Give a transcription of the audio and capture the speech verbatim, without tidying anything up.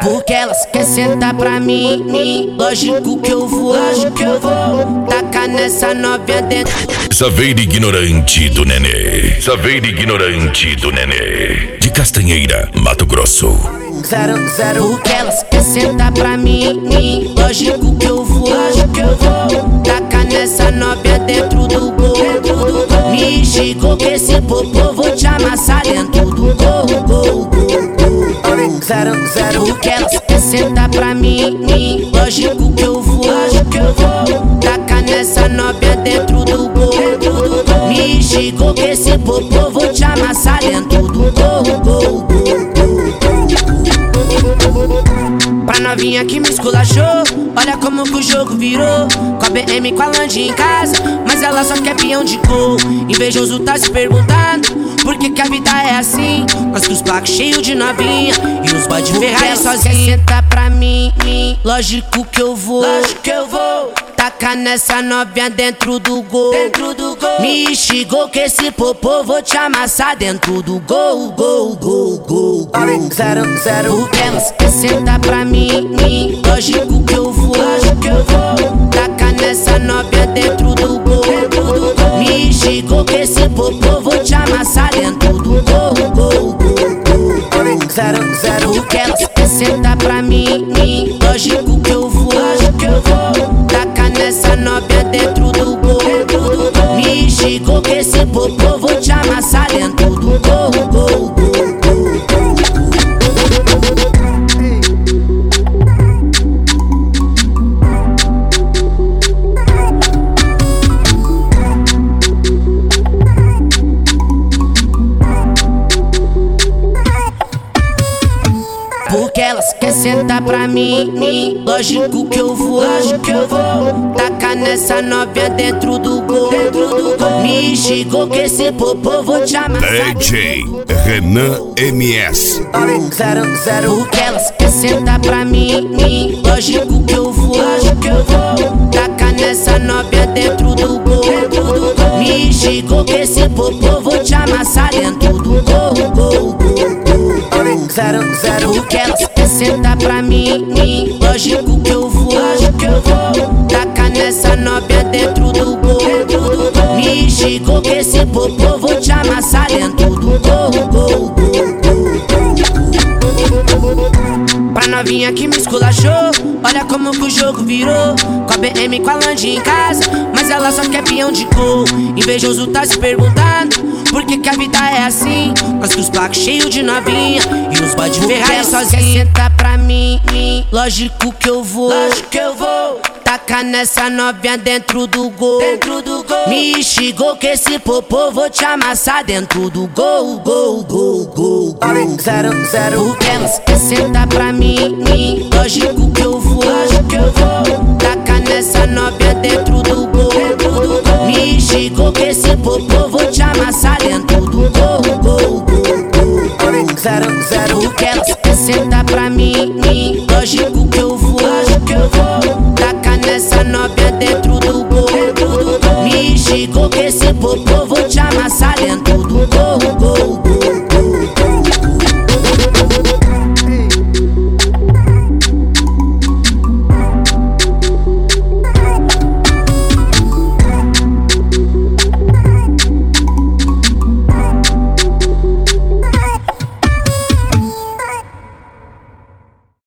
Porque elas querem sentar pra mim. Lógico que eu vou, lógico que eu vou tacar nessa novinha dentro. Saveiro ignorante do nenê. Saveiro ignorante do nenê. De Castanheira, Mato Grosso. Zero, zero. Porque elas querem sentar pra mim. Lógico que eu vou, lógico que eu vou tacar nessa novinha dentro do gol. Me chegou que esse popô vou te amassar dentro do gol, gol, gol. Zero, zero. Porque elas querem sentar pra mim. Lógico que eu vou, lógico que eu vou tacar nessa novinha dentro do gol. Me chegou que esse popô vou te amassar dentro do gol, gol, gol. Pra novinha que me esculachou, olha como que o jogo virou. Com a B M, com a Land em casa, mas ela só quer peão de gol. Invejoso tá se perguntando por que que a vida é assim. Nós com os placos cheios de novinha e os boy de Ferrari sozinho. Senta pra mim, lógico que eu vou, lógico que eu vou tacar nessa novinha dentro do gol, dentro do gol. Me chegou que esse popô vou te amassar dentro do gol, gol, gol, gol, gol. Zero, zero. Porque elas querem sentar pra mim. Lógico que eu vou, lógico que eu vou tacar nessa novinha dentro do gol, dentro do gol. Me chegou que esse popô vou te amassar dentro do gol, gol, gol, gol. Zero, zero. Porque elas querem sentar pra mim. Lógico que eu vou, lógico que eu vou tacar nessa novinha dentro do gol, dentro do gol. Me chegou que esse popô vou te amassar dentro do gol, gol, gol. Porque elas querem sentar pra mim. Lógico que eu vou, lógico que eu vou tacar nessa novinha dentro do gol, dentro do gol. Me chegou que esse popô vou te amassar. D J Renan M S. Zero, zero. Porque elas querem sentar pra mim. Lógico que eu vou, lógico que eu vou tacar nessa novinha dentro do gol, dentro do gol. Me chegou que esse popô vou te amassar dentro do gol, gol, gol. Zero, zero. Porque elas querem sentar pra mim. Lógico que eu vou, lógico que eu vou tacar nessa novinha dentro do gol, dentro do gol. Me chegou que esse popô vou te amassar dentro do gol, gol, gol. Pra novinha que me esculachou, olha como que o jogo virou. Com a B M, com a Land em casa, mas ela só quer peão de gol. Invejoso tá se perguntando por que que a vida é assim. Nós com os placos cheios de novinha e os boy de Ferrari sozinho. Senta pra mim, lógico que eu vou, lógico que eu vou tacar nessa novinha dentro do gol, dentro do gol. Me chegou que esse popô vou te amassar dentro do gol, gol, gol, gol, gol. Zero, zero. Porque elas querem sentar pra mim. Lógico que eu vou, lógico que eu vou tacar nessa novinha dentro do gol, dentro do gol. Me chegou que esse popô vou te amassar dentro do gol, gol, gol, gol. Zero, zero. Porque elas querem sentar pra mim. Lógico que eu vou, lógico que eu vou tacar nessa novinha dentro do gol, dentro do gol. Me chegou que esse popô